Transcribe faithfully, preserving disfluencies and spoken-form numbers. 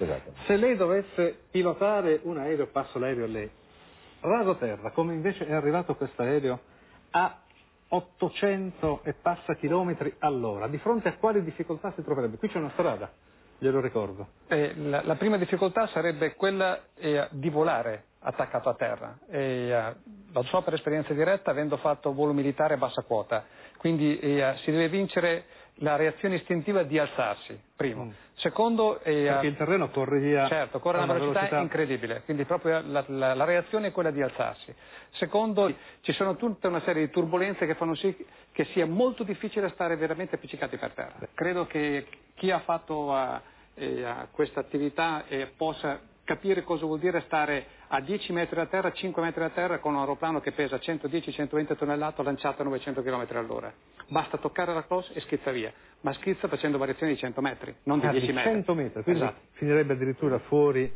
Esatto. Se lei dovesse pilotare un aereo, passo l'aereo a lei, raso terra, come invece è arrivato questo aereo, a ottocento e passa chilometri all'ora, di fronte a quali difficoltà si troverebbe? Qui c'è una strada, glielo ricordo. Eh, la, la prima difficoltà sarebbe quella eh, di volare attaccato a terra. E, eh, lo so per esperienza diretta, avendo fatto volo militare a bassa quota. Quindi eh, si deve vincere la reazione istintiva di alzarsi, primo. Mm. Secondo... Eh, Perché il terreno corre via certo, corre a una velocità, velocità incredibile, quindi proprio la, la, la reazione è quella di alzarsi. Secondo, sì, ci sono tutta una serie di turbolenze che fanno sì che sia molto difficile stare veramente appiccicati per terra. Credo che chi ha fatto uh, eh, questa attività eh, possa capire cosa vuol dire stare a dieci metri da terra, cinque metri da terra con un aeroplano che pesa centodieci centoventi tonnellate lanciato a novecento chilometri all'ora. Basta toccare la close e schizza via, ma schizza facendo variazioni di cento metri, non di ah, dieci di metri. cento metri, quindi esatto. finirebbe addirittura fuori